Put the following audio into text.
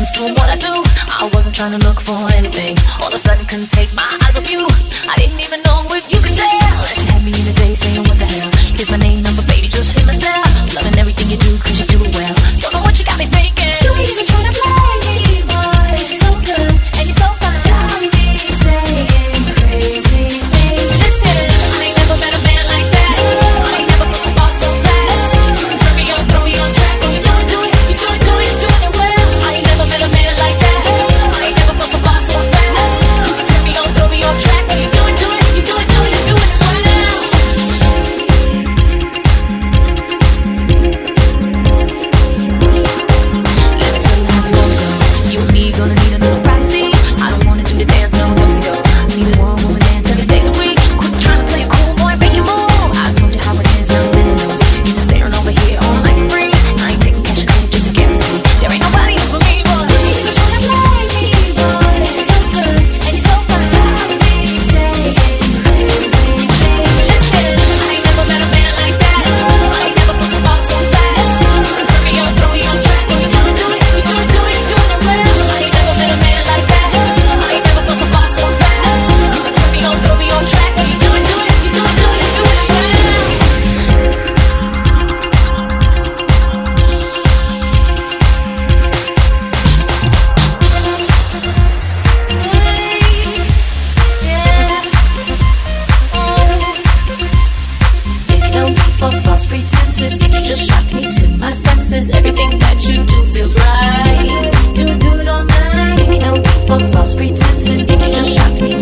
things, doing what I do. I wasn't trying to look for anything. All of a sudden couldn't take my eyes off you. I didn't even know if you could tell that you had me in a day saying what the hell. Here's my name, number, baby, just hit myself. Loving everything you do, cause you do it well. Don't know what you got me thinking. You ain't even trying to play me, boy. You're so good, and you're so fine. Got me saying crazy things. Listen, I ain't never met a man like that. I ain't never put some ball so fast. You can turn me on, throw me on track. Oh, you do it, you do it, you're doing it well. I ain't never met a man like that. I ain't never put some ball so fast. You can turn me on, throw me on track. Oh, you do it, you do it, you're doing it well. Gonna need a little privacy. I don't wanna do the dance, no do-si-do. Need a one-woman dance 7 days a week. Quit trying to play it cool, boy, make you move. I told you how I dance, now then it knows. You been staring over here all night for free. I ain't taking cash or credit, just a guarantee. There ain't nobody else for me, boy. You ain't even trying to play me, boy. You're so good, and you're so fine. Got me saying crazy things. Listen, I ain't never met a man like that. I ain't never put some ball so fast. You can turn me on, throw me on track. Oh, you do it, you do it well. I ain't never met a man like that. I ain't never put some ball so fast. You can turn me on, throw me on track. You do it, you do it well. If you don't need for false pretenses, think you just shocked me to my senses. Everything that you do feels right. Do it all night. Baby, no need for false pretenses. Think you just shocked me